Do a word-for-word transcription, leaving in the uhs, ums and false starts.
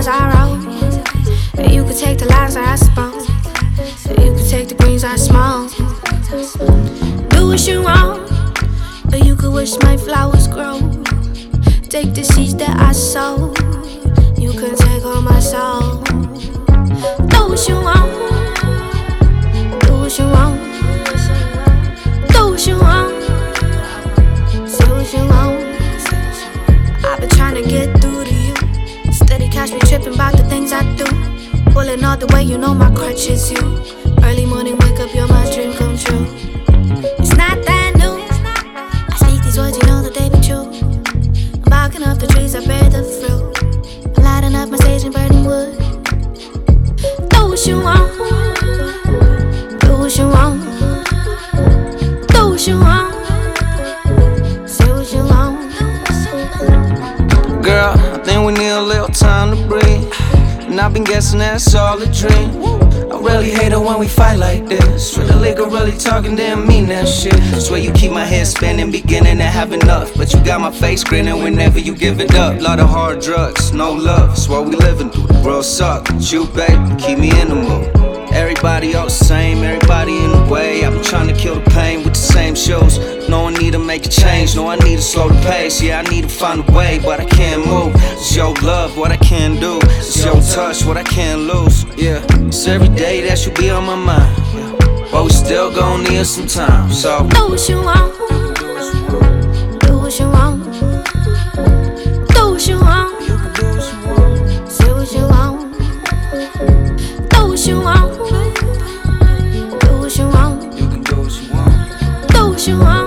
words I wrote. You could take the lies that I spoke. You could take the greens I smoke. Do what you want, or you could wish my flowers grow. Take the seeds that I sow. You can take all my soul. Do what you want. Do what you want. Do what you want. Say what you want. I've been trying to get through to you. Steady catch me tripping about the things I do. Pulling all the way, you know my crutch is you. Early morning wake up, you're my dream come true. It's not that new. I speak these words, you know that they be true. I'm barking up the trees, I bear the fruit. I'm lighting up my stage and burning wood. Do what you want. Do what you want. Do what you want. Say what you want. Girl, I think we need a little time to breathe. And I've been guessing that's all a dream. I really hate it when we fight like this. When the liquor really talking, didn't mean that shit. Swear you keep my head spinning, beginning to have enough. But you got my face grinning whenever you give it up. Lot of hard drugs, no love, it's what we living through. The world suck, but you, baby, keep me in the mood. Everybody else the same, everybody in the way. I've been trying to kill the pain with the same shows. No, I need to make a change, no, I need to slow the pace. Yeah, I need to find a way, but I can't move. It's your love, what I can do. It's your touch, what I can't lose. Yeah, it's every day that you be on my mind, yeah. But we still gon' need some time, so do what you want. Do what you want. Do what you want. Say what you want. Do what you want. Do what you want. you can do what you want. Do what you want.